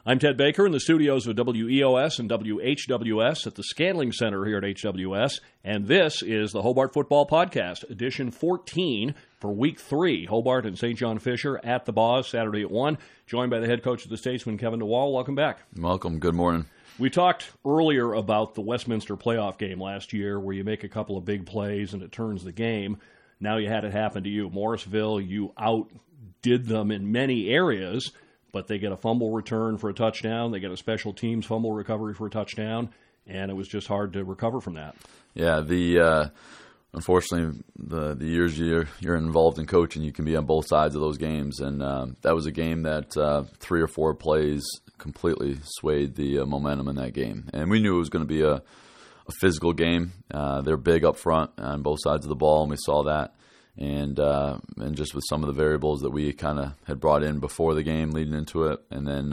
I'm Ted Baker in the studios of WEOS and WHWS at the Scanling Center here at HWS, and this is the Hobart Football Podcast, edition 14 for Week 3. Hobart and St. John Fisher at the Boz, Saturday at 1, joined by the head coach of the Statesman, Kevin DeWall. Welcome back. Welcome. Good morning. We talked earlier about the Westminster playoff game last year where you make a couple of big plays and it turns the game. Now you had it happen to you. Morrisville, you outdid them in many areas, but they get a fumble return for a touchdown. They get a special teams fumble recovery for a touchdown, and it was just hard to recover from that. Yeah, unfortunately, the years you're involved in coaching, you can be on both sides of those games, and that was a game that 3 or 4 plays completely swayed the momentum in that game. And we knew it was going to be a physical game. They're big up front on both sides of the ball, and we saw that. And just with some of the variables that we kind of had brought in before the game, leading into it, and then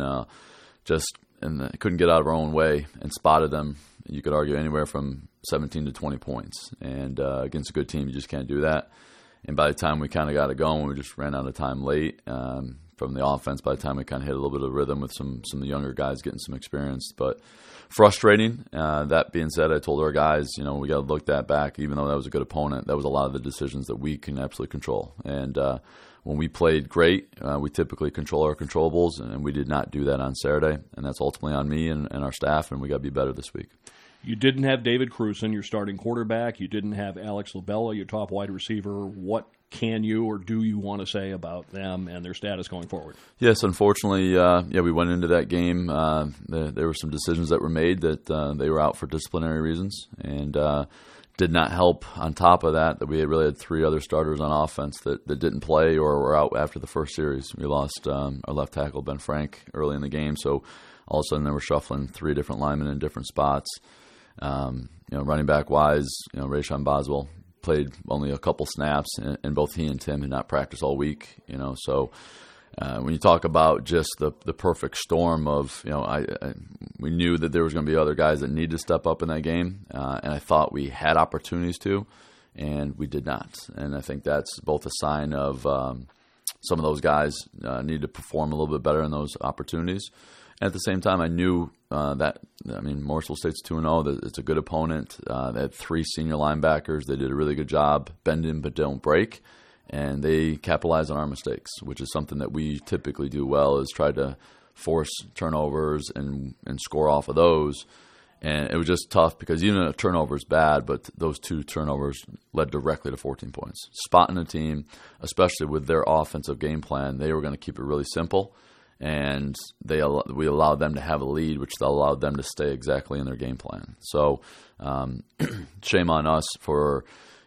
couldn't get out of our own way and spotted them. You could argue anywhere from 17 to 20 points, and against a good team, you just can't do that. And by the time we kind of got it going, we just ran out of time late from the offense. By the time we kind of hit a little bit of rhythm with some of the younger guys getting some experience, but frustrating. That being said, I told our guys, we got to look that back. Even though that was a good opponent, that was a lot of the decisions that we can absolutely control. And when we played great, we typically control our controllables, and we did not do that on Saturday. And that's ultimately on me and our staff, and we got to be better this week. You didn't have David Cruson, your starting quarterback. You didn't have Alex Labella, your top wide receiver. What can you or do you want to say about them and their status going forward? Yes, unfortunately, we went into that game. There were some decisions that were made that they were out for disciplinary reasons, and did not help on top of that we really had 3 other starters on offense that didn't play or were out after the first series. We lost our left tackle, Ben Frank, early in the game, so all of a sudden they were shuffling 3 different linemen in different spots. Running back wise, Rayshon Boswell played only a couple snaps, and both he and Tim had not practiced all week. So when you talk about just the perfect storm of, we knew that there was going to be other guys that needed to step up in that game, and I thought we had opportunities to, and we did not. And I think that's both a sign of some of those guys need to perform a little bit better in those opportunities. And at the same time, I knew Morrisville State's 2-0. That it's a good opponent. They had 3 senior linebackers. They did a really good job bending but don't break, and they capitalized on our mistakes, which is something that we typically do well, is try to force turnovers and score off of those. And it was just tough because even a turnover is bad, but those 2 turnovers led directly to 14 points. Spotting a team, especially with their offensive game plan, they were going to keep it really simple. And we allowed them to have a lead, which allowed them to stay exactly in their game plan. So shame on us for,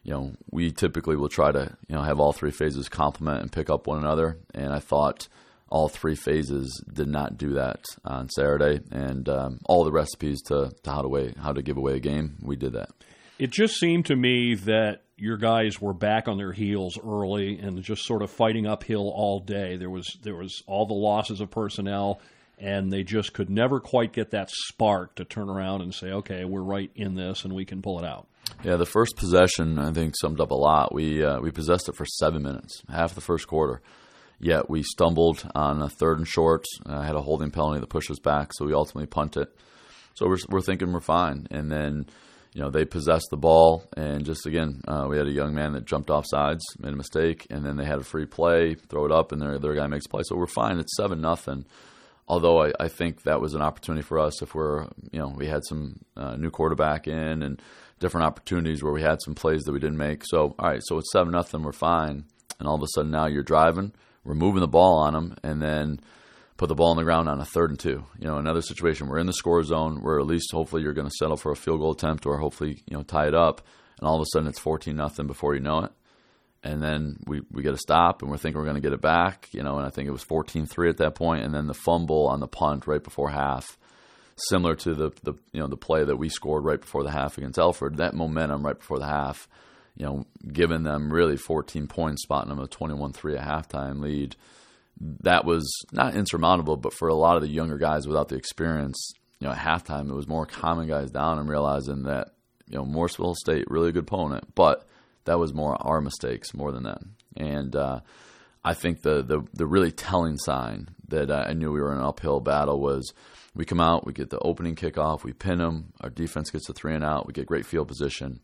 we typically will try to, have all 3 phases complement and pick up one another. And I thought all 3 phases did not do that on Saturday. And all the recipes to how to give away a game, we did that. It just seemed to me that your guys were back on their heels early and just sort of fighting uphill all day. There was all the losses of personnel, and they just could never quite get that spark to turn around and say, okay, we're right in this and we can pull it out. Yeah, the first possession, I think, summed up a lot. We possessed it for 7 minutes, half the first quarter. Yet we stumbled on a 3rd and short, had a holding penalty that pushed us back, so we ultimately punted. So we're thinking we're fine. And then they possessed the ball, and just, again, we had a young man that jumped off sides, made a mistake, and then they had a free play, throw it up, and their guy makes a play. So we're fine. It's 7-0. Although I think that was an opportunity for us if we had some new quarterback in and different opportunities where we had some plays that we didn't make. So, all right, so it's 7-0, we're fine. And all of a sudden now you're driving, we're moving the ball on them, and then put the ball on the ground on a 3rd and 2. Another situation, we're in the score zone where at least hopefully you're going to settle for a field goal attempt or hopefully, tie it up. And all of a sudden it's 14-0 before you know it. And then we get a stop and we're thinking we're going to get it back, and I think it was 14-3 at that point. And then the fumble on the punt right before half, similar to the play that we scored right before the half against Alfred, that momentum right before the half, giving them really 14 points, spotting them a 21-3 at halftime lead. That was not insurmountable, but for a lot of the younger guys without the experience, at halftime, it was more calming guys down and realizing that, Morrisville State, really good opponent, but that was more our mistakes more than that. And I think the really telling sign that I knew we were in an uphill battle was we come out, we get the opening kickoff, we pin them, our defense gets the 3 and out, we get great field position,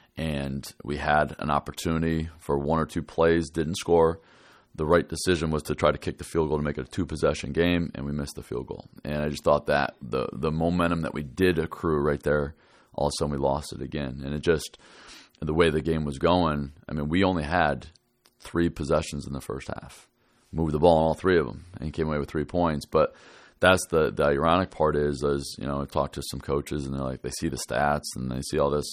and we had an opportunity for 1 or 2 plays, didn't score. The right decision was to try to kick the field goal to make it a 2-possession game, and we missed the field goal. And I just thought that the momentum that we did accrue right there, all of a sudden we lost it again. And it just, the way the game was going, I mean, we only had 3 possessions in the first half. Moved the ball on all 3 of them and came away with 3 points. But that's the ironic part is, I talked to some coaches and they're like, they see the stats and they see all this.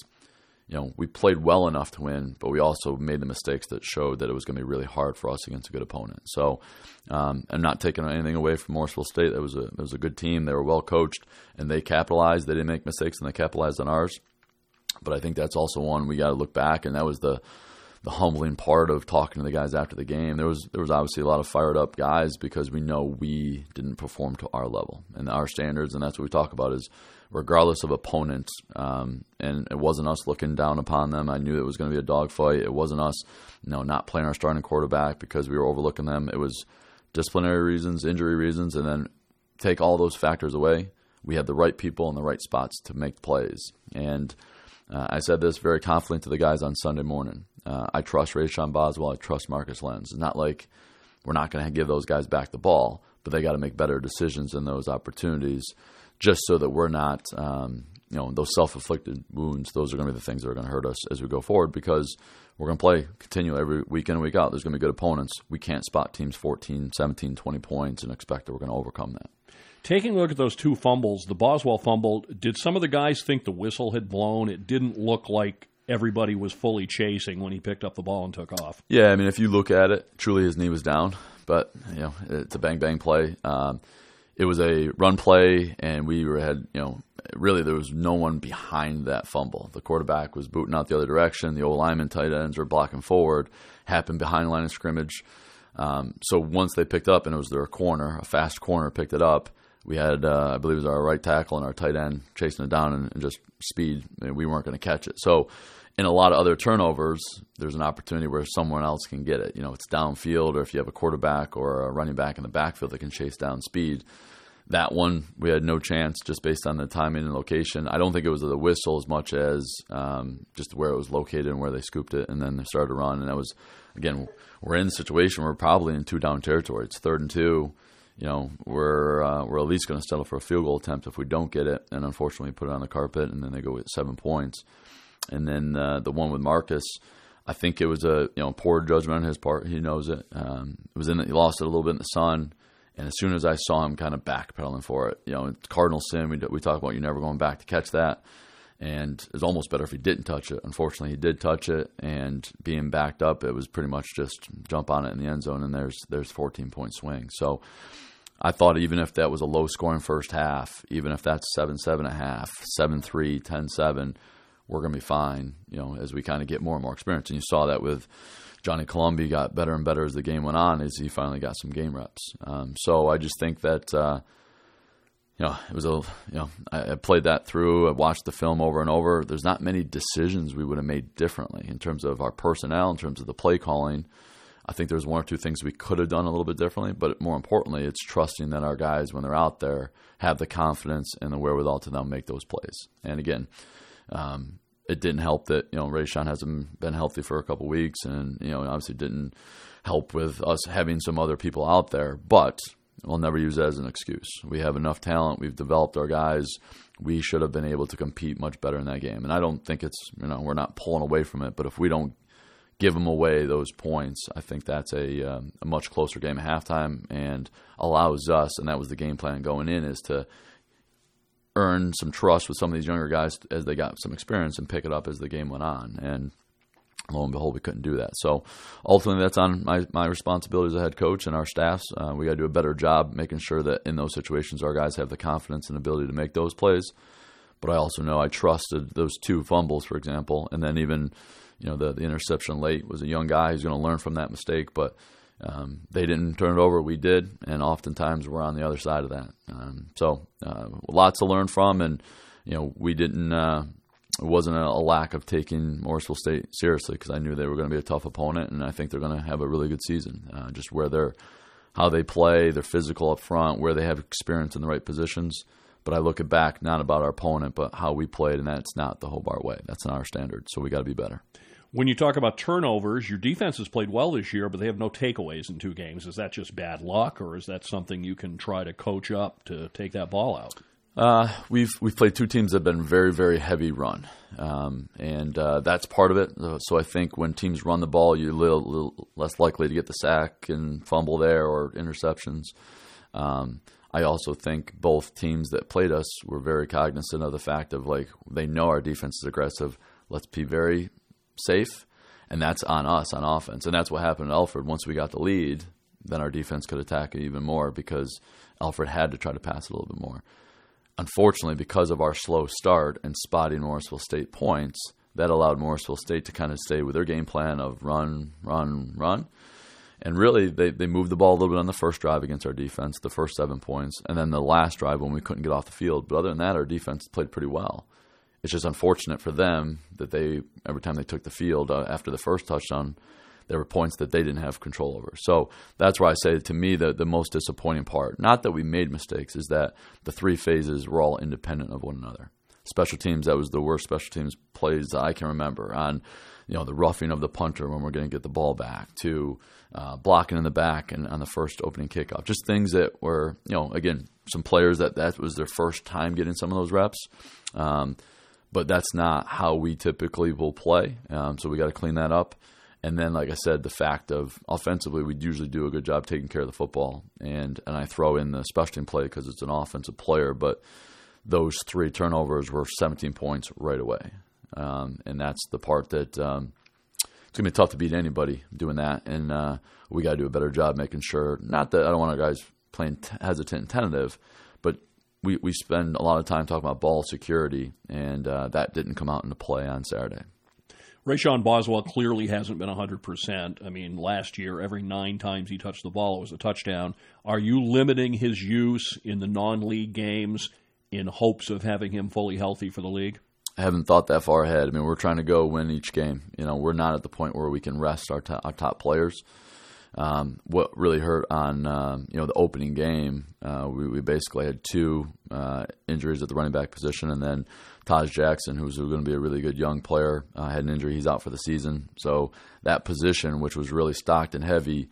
We played well enough to win, but we also made the mistakes that showed that it was going to be really hard for us against a good opponent. So I'm not taking anything away from Morrisville State. It was a good team. They were well coached, and they capitalized. They didn't make mistakes, and they capitalized on ours. But I think that's also one we got to look back, and that was the humbling part of talking to the guys after the game. There was obviously a lot of fired up guys because we know we didn't perform to our level and our standards, and that's what we talk about is regardless of opponents. And it wasn't us looking down upon them. I knew it was going to be a dogfight. It wasn't us, not playing our starting quarterback because we were overlooking them. It was disciplinary reasons, injury reasons, and then take all those factors away. We had the right people in the right spots to make plays. And I said this very confidently to the guys on Sunday morning. I trust Rayshon Boswell. I trust Marcus Lenz. It's not like we're not going to give those guys back the ball, but they got to make better decisions in those opportunities just so that we're not, those self-inflicted wounds, those are going to be the things that are going to hurt us as we go forward because we're going to continue every week in and week out. There's going to be good opponents. We can't spot teams 14, 17, 20 points and expect that we're going to overcome that. Taking a look at those 2 fumbles, the Boswell fumble, did some of the guys think the whistle had blown? It didn't look like everybody was fully chasing when he picked up the ball and took off. Yeah, I mean, if you look at it, truly his knee was down, but it's a bang-bang play. It was a run play, and really there was no one behind that fumble. The quarterback was booting out the other direction. The old lineman tight ends were blocking forward, happened behind the line of scrimmage. So once they picked up, and it was their corner, a fast corner picked it up, we had, I believe it was our right tackle and our tight end chasing it down and just speed. And we weren't going to catch it. So in a lot of other turnovers, there's an opportunity where someone else can get it. It's downfield, or if you have a quarterback or a running back in the backfield that can chase down speed. That one, we had no chance just based on the timing and location. I don't think it was the whistle as much as just where it was located and where they scooped it, and then they started to run. And that was, again, we're in a situation where we're probably in 2-down territory. It's 3rd and 2. We're at least going to settle for a field goal attempt if we don't get it, and unfortunately put it on the carpet, and then they go with 7 points. And then the one with Marcus, I think it was a poor judgment on his part. He knows it. He lost it a little bit in the sun, and as soon as I saw him kind of backpedaling for it, it's cardinal sin. We talk about you never going back to catch that, and it's almost better if he didn't touch it. Unfortunately, he did touch it, and being backed up, it was pretty much just jump on it in the end zone, and there's 14-point swing. So I thought even if that was a low-scoring first half, even if that's 7-7 at half, 7-3, 10-7, we're going to be fine, as we kind of get more and more experience. And you saw that with Johnny Colombi, got better and better as the game went on, as he finally got some game reps. So I just think that, it was I played that through. I watched the film over and over. There's not many decisions we would have made differently in terms of our personnel, in terms of the play calling. I think there's 1 or 2 things we could have done a little bit differently, but more importantly, it's trusting that our guys, when they're out there, have the confidence and the wherewithal to now make those plays. And again, it didn't help that Rayshon hasn't been healthy for a couple weeks, and obviously didn't help with us having some other people out there. But we'll never use that as an excuse. We have enough talent. We've developed our guys. We should have been able to compete much better in that game. And I don't think it's we're not pulling away from it. But if we don't give them away those points, I think that's a much closer game at halftime, and allows us. And that was the game plan going in, is to earn some trust with some of these younger guys as they got some experience and pick it up as the game went on. And lo and behold, we couldn't do that. So ultimately, that's on my responsibility as a head coach and our staffs. We got to do a better job making sure that in those situations our guys have the confidence and ability to make those plays. But I also know I trusted those 2 fumbles, for example, and then even the interception late was a young guy who's going to learn from that mistake. But they didn't turn it over. We did, and oftentimes we're on the other side of that. So lots to learn from, and we didn't. It wasn't a lack of taking Morrisville State seriously, because I knew they were going to be a tough opponent, and I think they're going to have a really good season. Just where they're how they play, they're physical up front, where they have experience in the right positions. But I look it back, not about our opponent, but how we played, and that's not the Hobart way. That's not our standard, so we got to be better. When you talk about turnovers, your defense has played well this year, but they have no takeaways in 2 games. Is that just bad luck, or is that something you can try to coach up to take that ball out? We've played 2 teams that have been very, very heavy run, and that's part of it. So I think when teams run the ball, you're a little less likely to get the sack and fumble there or interceptions. I also think both teams that played us were very cognizant of the fact of, like, they know our defense is aggressive. Let's be very safe, and that's on us on offense. And that's what happened at Alfred. Once we got the lead, then our defense could attack it even more because Alfred had to try to pass it a little bit more. Unfortunately, because of our slow start and spotting Morrisville State points, that allowed Morrisville State to kind of stay with their game plan of run, run, run. And really, they moved the ball a little bit on the first drive against our defense, the first 7 points, and then the last drive when we couldn't get off the field. But other than that, our defense played pretty well. It's just unfortunate for them that every time they took the field after the first touchdown, there were points that they didn't have control over. So that's why I say, to me, the most disappointing part, not that we made mistakes, is that the 3 phases were all independent of one another. Special teams, that was the worst special teams plays that I can remember, on the roughing of the punter when we're going to get the ball back, to blocking in the back and on the first opening kickoff. Just things that were, again, some players that was their first time getting some of those reps. But that's not how we typically will play. So we got to clean that up. And then, like I said, the fact of offensively, we usually do a good job taking care of the football. And I throw in the special team play because it's an offensive player. But those 3 turnovers were 17 points right away. And that's the part that it's going to be tough to beat anybody doing that. And we got to do a better job making sure, not that I don't want our guys playing hesitant and tentative, but we spend a lot of time talking about ball security, and that didn't come out into play on Saturday. Rayshon Boswell clearly hasn't been 100%. I mean, last year, every 9 times he touched the ball, it was a touchdown. Are you limiting his use in the non-league games in hopes of having him fully healthy for the league? I haven't thought that far ahead. I mean, we're trying to go win each game. We're not at the point where we can rest our top players. What really hurt on the opening game, we basically had 2 injuries at the running back position, and then Taj Jackson, who's going to be a really good young player, had an injury. He's out for the season. So that position, which was really stocked and heavy,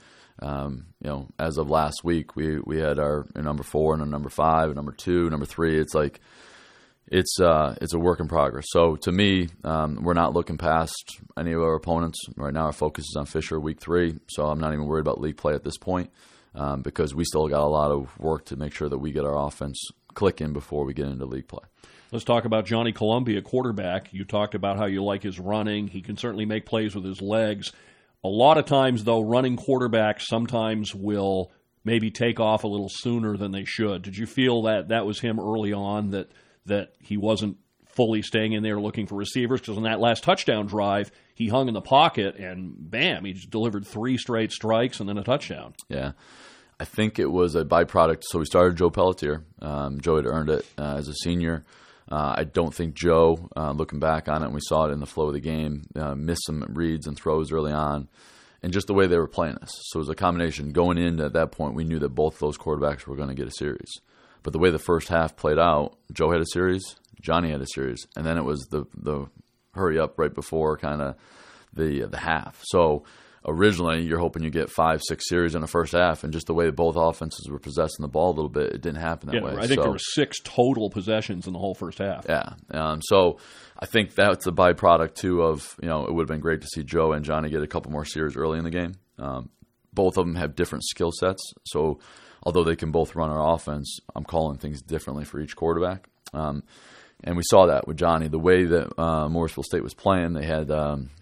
as of last week, we had our number 4 and a number 5, and number 2, number 3. It's like it's a work in progress. So to me, we're not looking past any of our opponents right now. Our focus is on Fisher week 3, so I'm not even worried about league play at this point, because we still got a lot of work to make sure that we get our offense clicking before we get into league play. Let's talk about Johnny Columbia, quarterback. You talked about how you like his running. He can certainly make plays with his legs. A lot of times, though, running quarterbacks sometimes will maybe take off a little sooner than they should. Did you feel that was him early on, that he wasn't fully staying in there looking for receivers? Because on that last touchdown drive, he hung in the pocket and, bam, he just delivered 3 straight strikes and then a touchdown. Yeah. I think it was a byproduct. So we started Joe Pelletier. Joe had earned it as a senior. I don't think Joe, looking back on it, and we saw it in the flow of the game, missed some reads and throws early on, and just the way they were playing us. So it was a combination. Going in at that point, we knew that both those quarterbacks were going to get a series. But the way the first half played out, Joe had a series, Johnny had a series, and then it was the hurry up right before kind of the half. So originally, you're hoping you get 5-6 series in the first half, and just the way both offenses were possessing the ball a little bit, it didn't happen that way. I think there were 6 total possessions in the whole first half. Yeah. So I think that's a byproduct, too, of, it would have been great to see Joe and Johnny get a couple more series early in the game. Both of them have different skill sets, so although they can both run our offense, I'm calling things differently for each quarterback. And we saw that with Johnny. The way that Morrisville State was playing, they had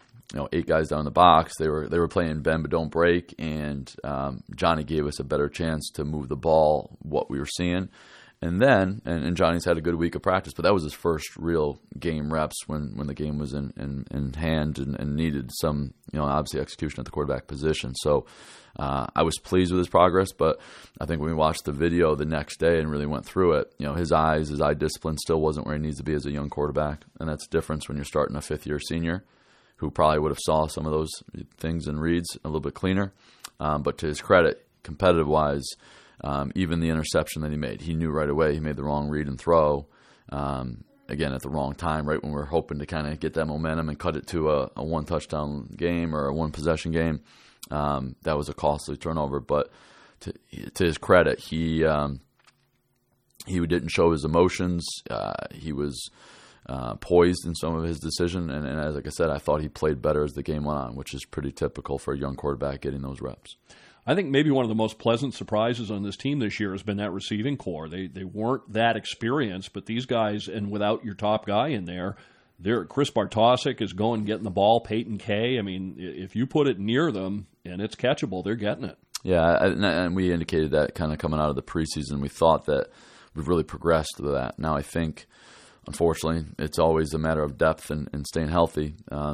8 guys down in the box. They were playing bend but don't break, and Johnny gave us a better chance to move the ball, what we were seeing. And then, and Johnny's had a good week of practice, but that was his first real game reps when the game was in hand and needed some, obviously execution at the quarterback position. So I was pleased with his progress, but I think when we watched the video the next day and really went through it, his eye discipline still wasn't where he needs to be as a young quarterback. And that's the difference when you're starting a 5th-year senior who probably would have saw some of those things and reads a little bit cleaner. But to his credit, competitive-wise, even the interception that he made, he knew right away he made the wrong read and throw, again, at the wrong time, right when we were hoping to kind of get that momentum and cut it to a one-touchdown game or a one-possession game. That was a costly turnover, but to his credit, he didn't show his emotions. He was poised in some of his decision, and as like I said, I thought he played better as the game went on, which is pretty typical for a young quarterback getting those reps. I think maybe one of the most pleasant surprises on this team this year has been that receiving core. They weren't that experienced, but these guys, and without your top guy in there, Chris Bartosik is going getting the ball. Peyton K. I mean, if you put it near them and it's catchable, they're getting it. Yeah, and we indicated that kind of coming out of the preseason. We thought that we've really progressed to that. Now I think, unfortunately, it's always a matter of depth and staying healthy.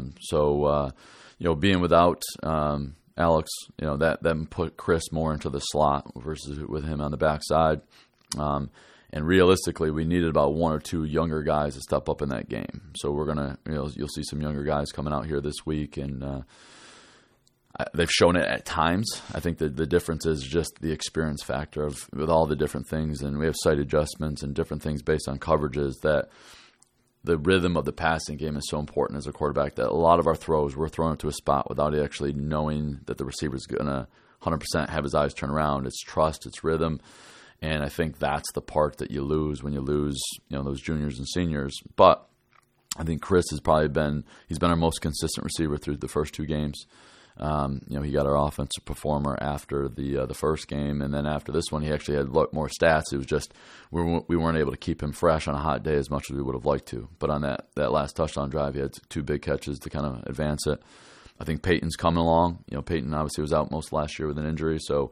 Being without Alex, that put Chris more into the slot versus with him on the backside. And realistically, we needed about one or two younger guys to step up in that game. So we're gonna, you'll see some younger guys coming out here this week, and they've shown it at times. I think that the difference is just the experience factor with all the different things, and we have sight adjustments and different things based on coverages. That the rhythm of the passing game is so important as a quarterback that a lot of our throws we're throwing to a spot without actually knowing that the receiver's gonna 100% have his eyes turn around. It's trust, it's rhythm. And I think that's the part that you lose when you lose, those juniors and seniors. But I think Chris he's been our most consistent receiver through the first two games. He got our offensive performer after the first game, and then after this one, he actually had more stats. It was just we weren't able to keep him fresh on a hot day as much as we would have liked to. But on that last touchdown drive, he had two big catches to kind of advance it. I think Peyton's coming along. Peyton obviously was out most last year with an injury, so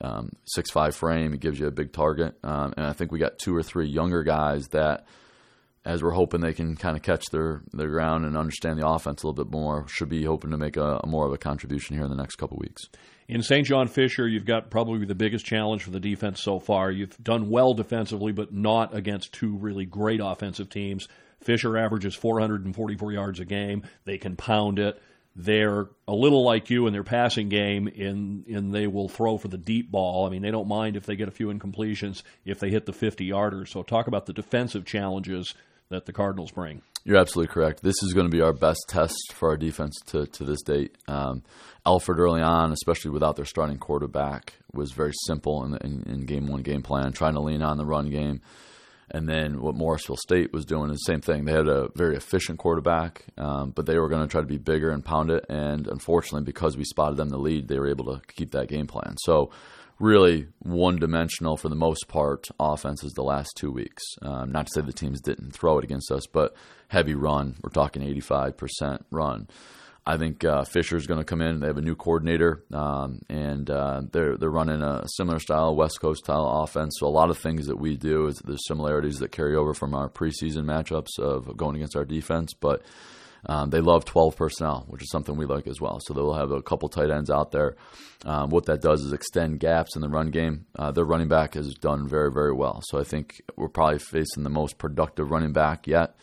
6'5" frame, he gives you a big target. And I think we got two or three younger guys that, as we're hoping they can kind of catch their ground and understand the offense a little bit more, should be hoping to make a more of a contribution here in the next couple of weeks. In St. John Fisher, you've got probably the biggest challenge for the defense so far. You've done well defensively, but not against two really great offensive teams. Fisher averages 444 yards a game. They can pound it. They're a little like you in their passing game, in they will throw for the deep ball. I mean, they don't mind if they get a few incompletions if they hit the 50-yarder. So talk about the defensive challenges that the Cardinals bring. You're absolutely correct. This is going to be our best test for our defense to this date. Alfred early on, especially without their starting quarterback, was very simple in game one game plan, trying to lean on the run game. And then what Morrisville State was doing is the same thing. They had a very efficient quarterback, but they were going to try to be bigger and pound it. And unfortunately, because we spotted them the lead, they were able to keep that game plan. So really one-dimensional for the most part offenses the last 2 weeks. Not to say the teams didn't throw it against us, but heavy run. We're talking 85% run. I think Fisher's going to come in. They have a new coordinator, and they're running a similar style, West Coast style offense. So a lot of things that we do there's similarities that carry over from our preseason matchups of going against our defense. But they love 12 personnel, which is something we like as well. So they'll have a couple tight ends out there. What that does is extend gaps in the run game. Their running back has done very, very well. So I think we're probably facing the most productive running back yet.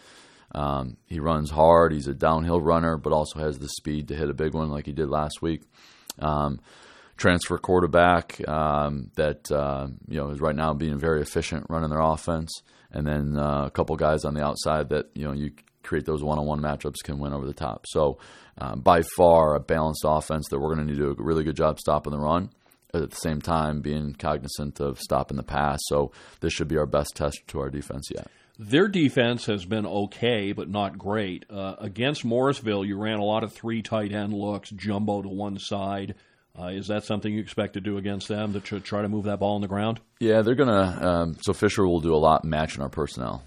He runs hard. He's a downhill runner, but also has the speed to hit a big one like he did last week. Transfer quarterback that is right now being very efficient running their offense, and then a couple guys on the outside that you create those one-on-one matchups can win over the top. So by far a balanced offense that we're going to need to do a really good job stopping the run, at the same time being cognizant of stopping the pass. So this should be our best test to our defense yet. Their defense has been okay, but not great. Against Morrisville, you ran a lot of three tight end looks, jumbo to one side. Is that something you expect to do against them, to try to move that ball on the ground? Yeah, they're going to so Fisher will do a lot matching our personnel,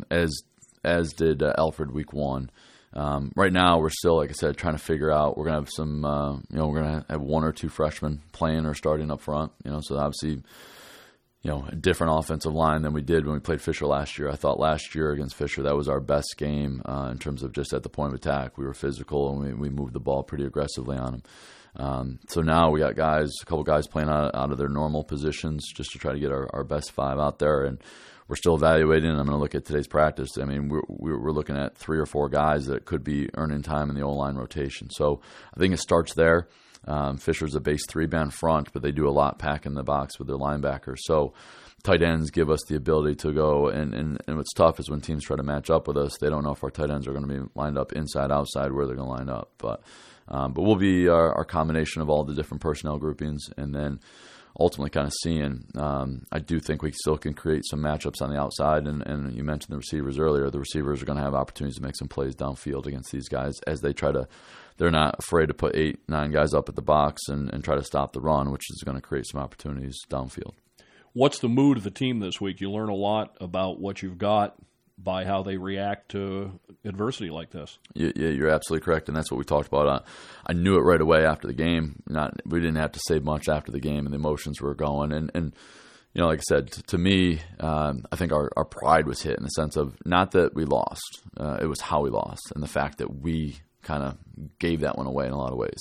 as did Alfred week one. Right now, we're still, like I said, trying to figure out. We're going to have some, we're going to have one or two freshmen playing or starting up front. So obviously, a different offensive line than we did when we played Fisher last year. I thought last year against Fisher, that was our best game in terms of just at the point of attack. We were physical and we moved the ball pretty aggressively on them. So now we got a couple guys playing out of their normal positions just to try to get our best five out there. And we're still evaluating. I'm going to look at today's practice. I mean, we're looking at 3 or 4 guys that could be earning time in the O-line rotation. So I think it starts there. Fisher's a base 3-man front, but they do a lot packing the box with their linebackers. So tight ends give us the ability to go, and what's tough is when teams try to match up with us, they don't know if our tight ends are going to be lined up inside, outside, where they're going to line up. But we'll be our combination of all the different personnel groupings, and then ultimately kind of seeing. I do think we still can create some matchups on the outside, and you mentioned the receivers earlier. The receivers are going to have opportunities to make some plays downfield against these guys as they try to. They're not afraid to put 8-9 guys up at the box and try to stop the run, which is going to create some opportunities downfield. What's the mood of the team this week? You learn a lot about what you've got by how they react to adversity like this. Yeah, you're absolutely correct, and that's what we talked about. I knew it right away after the game. We didn't have to say much after the game, and the emotions were going. And you know, like I said, to me, I think our pride was hit in the sense of not that we lost. It was how we lost, and the fact that we kind of gave that one away in a lot of ways.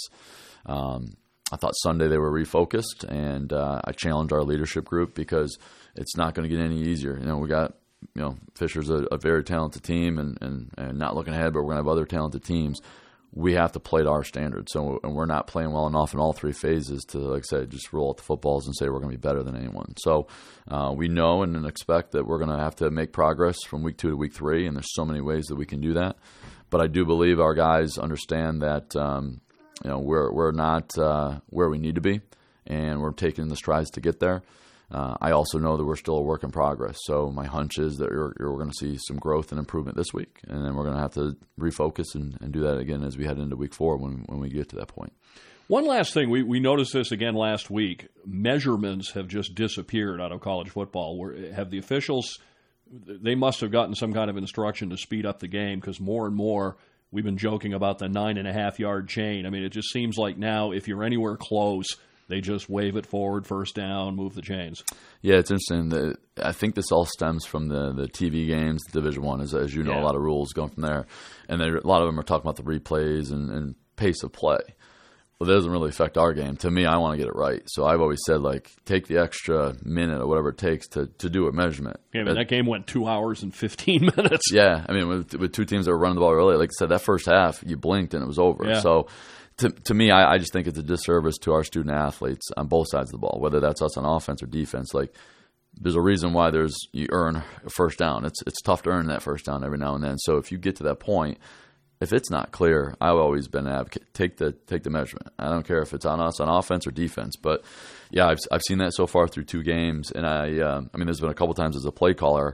I thought Sunday they were refocused, and I challenged our leadership group because it's not going to get any easier. You know, we got, you know, Fisher's a very talented team, and not looking ahead, but we're going to have other talented teams. We have to play to our standards. So, and we're not playing well enough in all three phases to, like I said, just roll out the footballs and say we're going to be better than anyone. So we know and expect that we're going to have to make progress from week 2 to week 3, and there's so many ways that we can do that. But I do believe our guys understand that you know, we're not where we need to be, and we're taking the strides to get there. I also know that we're still a work in progress. So my hunch is that we're going to see some growth and improvement this week, and then we're going to have to refocus and do that again as we head into week 4 when we get to that point. One last thing, we noticed this again last week. Measurements have just disappeared out of college football. Have the officials, they must have gotten some kind of instruction to speed up the game, because more and more we've been joking about the 9.5-yard chain. I mean, it just seems like now if you're anywhere close, they just wave it forward, first down, move the chains. Yeah, it's interesting. I think this all stems from the TV games, Division I, as you know, a lot of rules going from there. And a lot of them are talking about the replays and pace of play. Well, that doesn't really affect our game. To me, I want to get it right. So I've always said, like, take the extra minute or whatever it takes to do a measurement. Yeah, I mean, that game went 2 hours and 15 minutes. Yeah, I mean, with two teams that were running the ball early, like I said, that first half, you blinked and it was over. Yeah. So to me, I just think it's a disservice to our student athletes on both sides of the ball, whether that's us on offense or defense. Like, there's a reason why you earn a first down. It's tough to earn that first down every now and then. So if you get to that point, if it's not clear, I've always been an advocate. Take the measurement. I don't care if it's on us on offense or defense. But yeah, I've seen that so far through 2 games, and I mean, there's been a couple times as a play caller,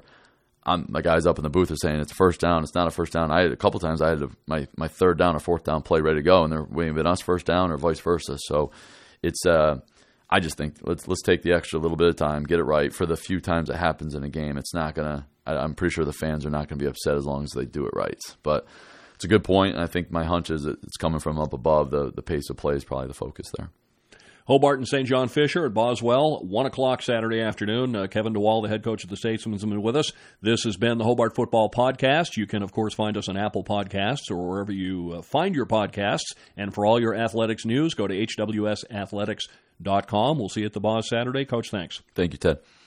my guys up in the booth are saying it's a first down. It's not a first down. A couple times I had my 3rd down or 4th down play ready to go, and they're waiting for us first down or vice versa. So it's I just think let's take the extra little bit of time, get it right. For the few times it happens in a game, it's not gonna. I'm pretty sure the fans are not going to be upset as long as they do it right. But it's a good point, and I think my hunch is that it's coming from up above. The pace of play is probably the focus there. Hobart and St. John Fisher at Boswell, 1 o'clock Saturday afternoon. Kevin DeWall, the head coach of the Statesmen, has been with us. This has been the Hobart Football Podcast. You can, of course, find us on Apple Podcasts or wherever you find your podcasts. And for all your athletics news, go to hwsathletics.com. We'll see you at the Boz Saturday. Coach, thanks. Thank you, Ted.